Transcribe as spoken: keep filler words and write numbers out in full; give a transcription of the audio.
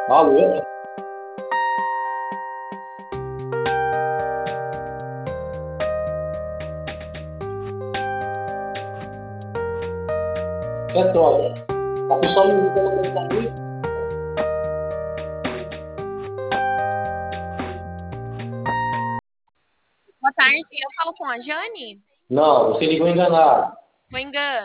Alô? Petróleo. A pessoa me liga para mim. Boa tarde, eu falo com a Jane? Não, você ligou enganado. Foi engano.